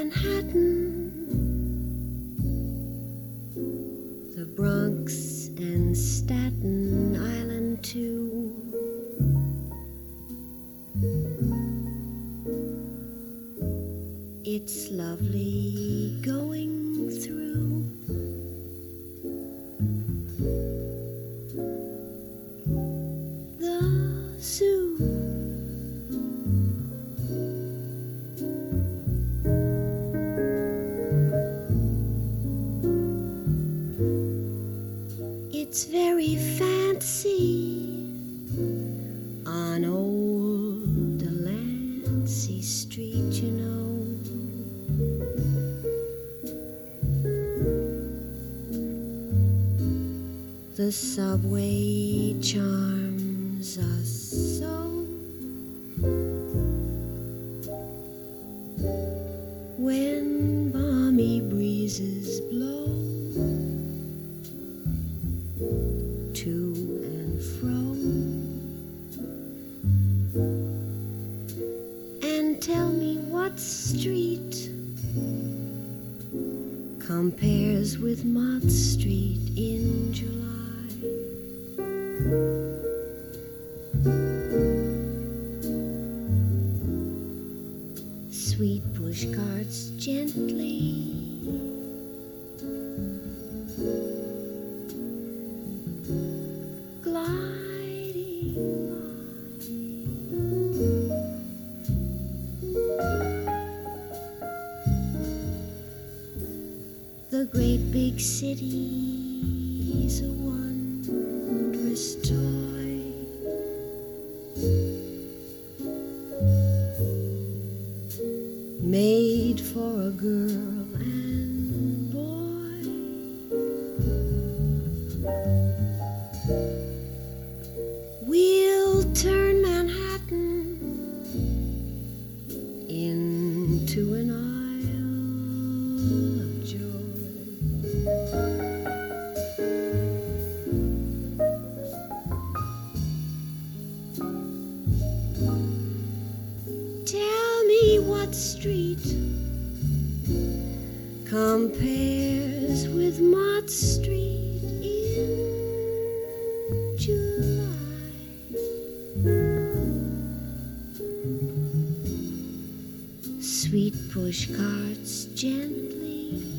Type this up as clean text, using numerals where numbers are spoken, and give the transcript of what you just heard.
Manhattan, the Bronx and Staten Island too. It's lovely going through the zoo. It's very fancy on old Delancey Street, you know. The subway charms us so. When balmy breezes blow to and fro, and tell me what street compares with Mott Street in July. Sweet push carts gently gliding by. The great big city's a wondrous toy. Made for a girl and boy. We'll turn Manhattan into an isle of joy. Tell me what street compares with Mott Street in July. Sweet push carts gently